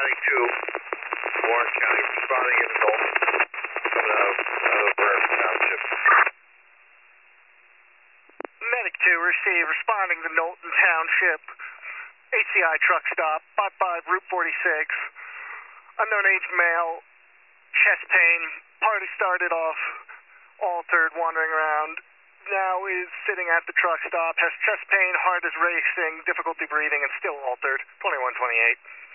Medic 2, Warren County, responding in Dalton, coming out of Burke Township. Medic 2, receive, responding to Knowlton Township. HCI truck stop, 55 Route 46. Unknown age male, chest pain, party started off, altered, wandering around. Now is sitting at the truck stop, has chest pain, heart is racing, difficulty breathing, and still altered. 2128.